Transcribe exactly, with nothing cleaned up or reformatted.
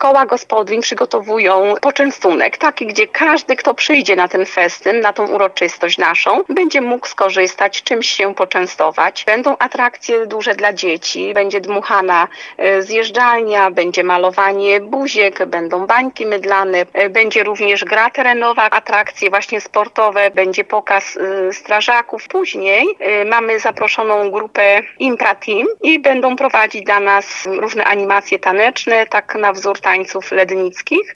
koła gospodyń przygotowują poczęstunek, taki, gdzie każdy, kto przyjdzie na ten festyn, na tą uroczystość naszą, będzie mógł skorzystać, czymś się poczęstować. Będą atrakcje duże dla dzieci, będzie dmuchana zjeżdżalnia, będzie malowanie buziek, będą bańki mydlane, będzie również gra terenowa, atrakcje właśnie sportowe, będzie pokaz strażaków. Później mamy zaproszoną grupę Impra Team i będą prowadzić dla nas różne animacje taneczne, tak na wzór tańców lednickich.